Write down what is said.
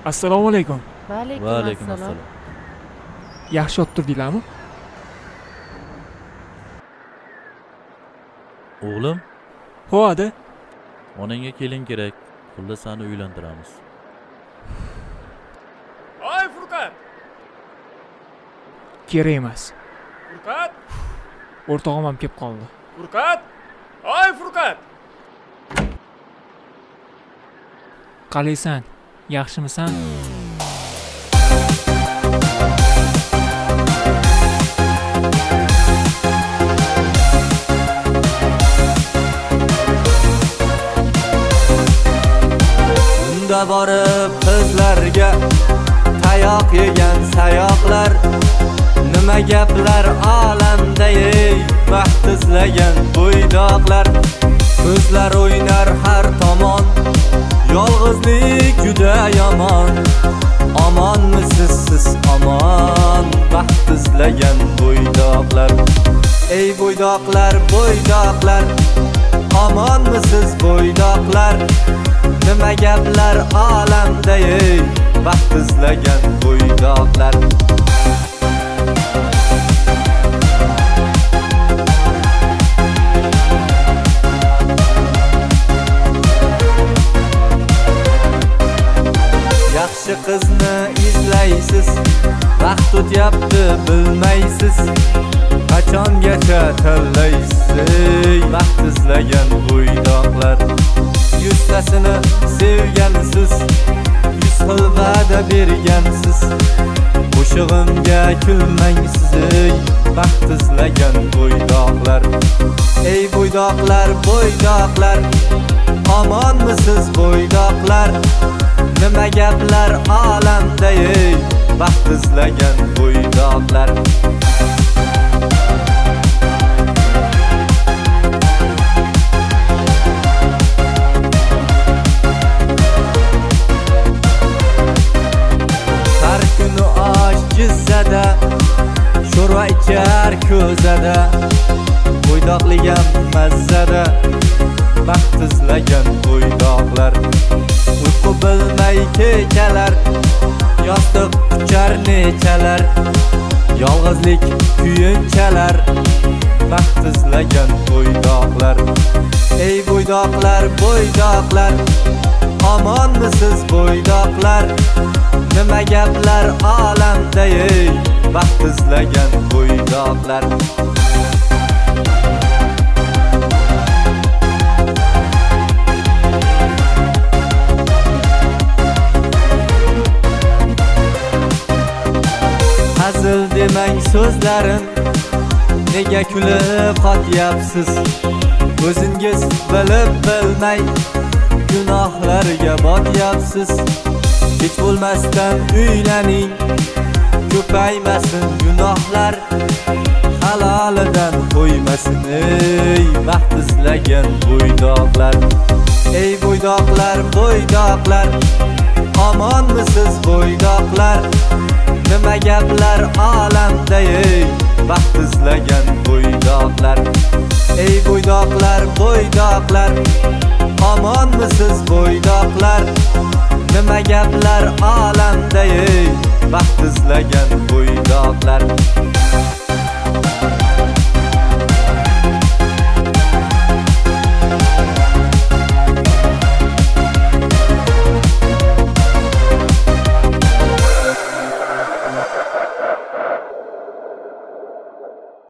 Assalomu alaykum. Va alaykum assalom. Yaxshi o'tirdinglarmi? O'g'lim, Ho'ada. onangga kelin kerak. Xullas seni uylantiramiz. Ay Furqat! Kerak emas. Furqat! O'rtog'im ham kelib qoldi. Furqat! Ay Furqat! Qalaysan? Yaxshimisan? Unda borib qizlarga tayoq yegan sayoqlar, nima gaplar olamda ey baxt izlagan bo'ydoqlar. Ko'zlar o'ynar har tomon, yolg'izlik juda yomon. Omonmisiz siz omon, baxt izlagan bo'ydoqlar. Ey bo'ydoqlar, bo'ydoqlar, omonmisiz bo'ydoqlar? Nima gaplar olamda ey baxt izlagan bo'ydoqlar. Yaxshi qizni izlaysiz, vaqt o'tyapti bilmaysiz. Qachongacha tanlaysiz baxt izlagan bo'ydoqlar? Yuztasini sevgansiz, 100 xil va'da bergansiz. Qo'shig'imga kulmaysiz ey baxt izlagan bo'ydoqlar. Ey bo'ydoqlar, bo'ydoqlar, omonmisiz bo'ydoqlar? Nima gaplar olamda ey baxt izlagan bo'ydoqlar? Har kuni osh jizzada, sho'rva ichar ko'zada, bo'ydoqligam mazzada, baxt izlagan bo'ydoqlar. Uyqu bilmay kechalar, yostiq quchar nechalar, yolg'izlik kuyunchalar, baxt izlagan bo'ydoqlar. Ey bo'ydoqlar, bo'ydoqlar, omonmisiz bo'ydoqlar? Nima gaplar olamda ey baxt izlagan bo'ydoqlar? Hazil demang so'zlarim, nega kulib qotyapsiz? O'zingiz bilib bilmay gunohlarga botyapsiz. Hech bo'lmasdan uylaning, ko'paymasin gunohlar, halolidan qo'ymasin ey baxt izlagan bo'ydoqlar. Ey bo'ydoqlar, bo'ydoqlar, omonmisiz bo'ydoqlar? Nima gaplar olamda ey baxt izlagan bo'ydoqlar? Ey bo'ydoqlar, bo'ydoqlar, omonmisiz bo'ydoqlar? Nima gaplar olamda ey baxt izlagan bo'ydoqlar?